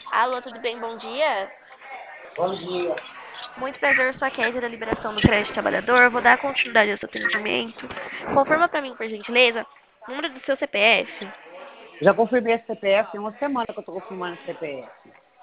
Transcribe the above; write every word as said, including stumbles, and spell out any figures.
Alô, tudo bem? Bom dia. Bom dia. Muito prazer, eu sou a Kézia da Liberação do Crédito Trabalhador. Vou dar continuidade ao seu atendimento. Confirma para mim, por gentileza, o número do seu C P F. Já confirmei esse C P F, tem uma semana que eu tô confirmando esse C P F.